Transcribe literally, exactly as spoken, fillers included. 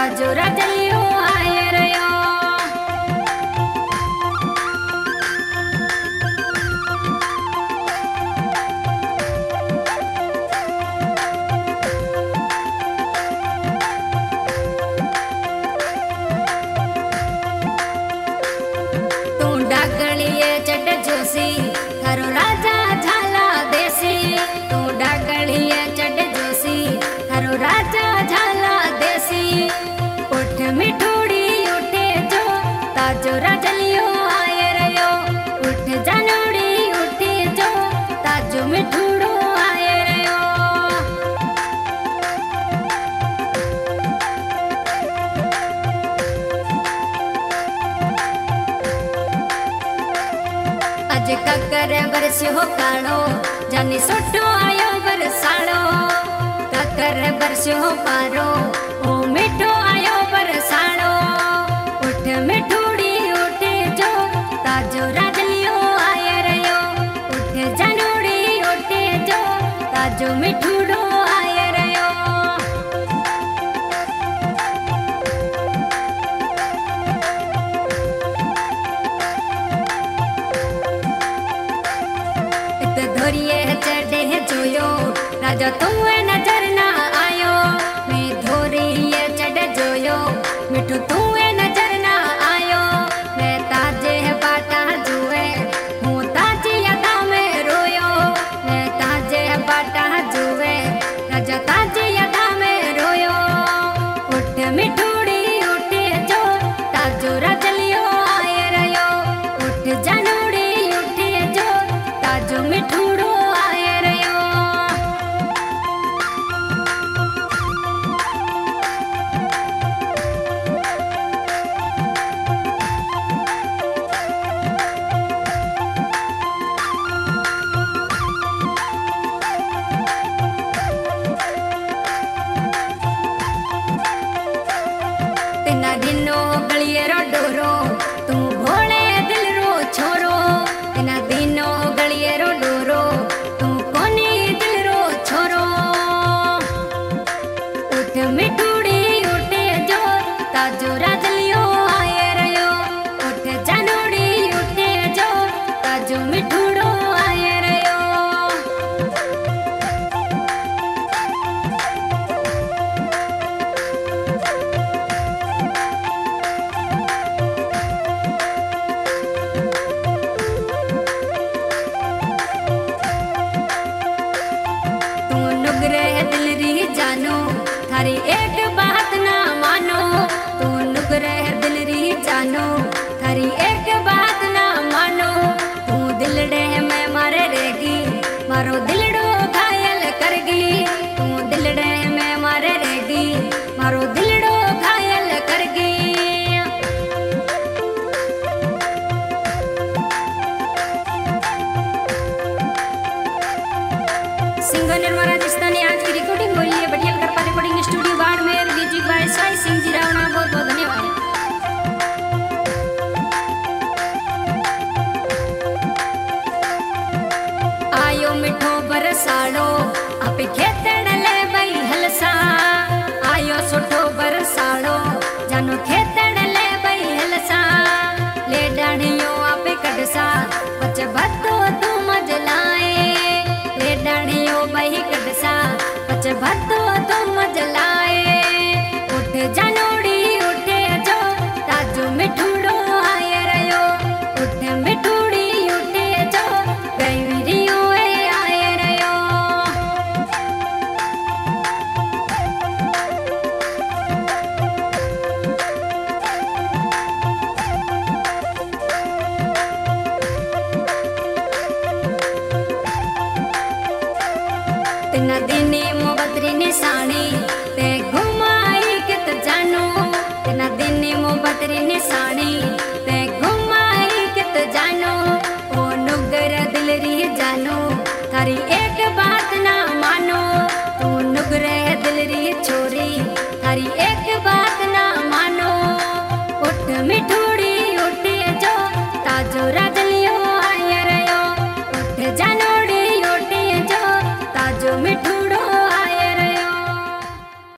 ताजो राजलियो आए रयो। तू डागलिए चढ़ जोशी थारो राजा झाला देसी। तू डागलिए चढ़ जोशी थारो राजा झाला देसी। उठ मिठूड़ी उठे जो ताजो राजलियो आए रयो। उठ जानोड़ी उठे जो ताजो मिठूड़ो आए रयो। अज ककर बरस हो कालो जानी सोटो आयो बरसालो। ककर बरस हो पारो ओ मिठो आयो बरसालो। उठ मिठूड़ी उठे जो ताजो राजलियो आए रयो। उठ जानोड़ी उठे जो ताजो मिठूड़ो आए रयो। धोरिए चढ़े जोयो राजा तुए नजर ना आयो। मैं धोरिए चढ़ जोयो मिठू तुए नजर ना आयो। मैं ताजे बाटा जुए हूँ ताजी यादा में रोयो। मैं ताजे बाटा जुए राजा ताजी यादा में रोयो। उठ मिठूड़ी उठे जो ताजो राजलियो आए रयो। उठ जानोड़ी उठे जो ताजो मिठूड़ो आए रयो। तेना दिनो गलिए रो डोरो तू भोले दिल रो छोरो। तेना दिनो गलिए रो डोरो तू कोनी दिल रो छोरो। उठ मिठूड़ी उठे जो ताजो राजलियो आए रयो। उठ जानोड़ी उठे जो ताजो मिठूड़ो आए रयो। तू नुगरे दिल री जानो थारी एक बात ना मानो। तू नुगरे दिल री जानो थारी एक बात ना मानो। तू दिलड़े में मारे रहेगी मारो दिलड़ो घायल करगी। तू दिलड़े में मारे रहेगी मारो दिलड़ो घायल करगी। सिंगर निर्मा राजस्थानी आज की रिकॉर्डिंग हो रही है Batiyal Karpa recording studio Barmer. Music by Sai Singh ji Rawna. बहुत बहुत धन्यवाद। आयो मिठो बरसाड़ो आपे खेतड़ ले बई हलसा। आयो सुठो बरसाड़ो जानो खेतड़ ले बई हलसा। ले डाढ़ियो आपे कटसा पच भत्तो तू मजलाए। ले डाढ़ियो बही कटसा पच भत्तो तू मजलाए। उठ जानोड़ी उठे जो ताजो मिठूड़ो आए रयो। उठ मिठूड़ी उठे जो गईरियो आए रयो। तेना दिनी मोबतरी निशानी ते घुमाई कित जानो। तेना दिनी मोबतरी निशानी ते घुमाई कित जानो। ओ नुगर दिल री जानो थारी एक बात ना मानो। तू नुगरे दिल री छोरी थारी एक बात ना मानो। उठ मिठू